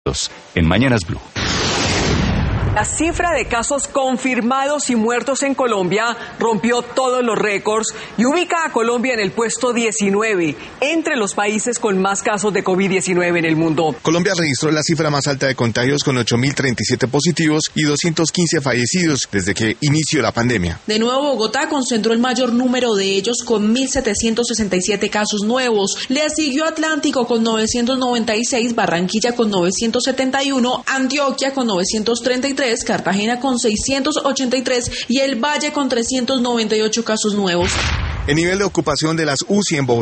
En Mañanas Blue. La cifra de casos confirmados y muertos en Colombia rompió todos los récords y ubica a Colombia en el puesto 19 entre los países con más casos de COVID-19 en el mundo. Colombia registró la cifra más alta de contagios con 8.037 positivos y 215 fallecidos desde que inició la pandemia. De nuevo, Bogotá concentró el mayor número de ellos con 1.767 casos nuevos. Le siguió Atlántico con 996, Barranquilla con 971, Antioquia con 933, Cartagena con 683 y el Valle con 398 casos nuevos. El nivel de ocupación de las UCI en Bogotá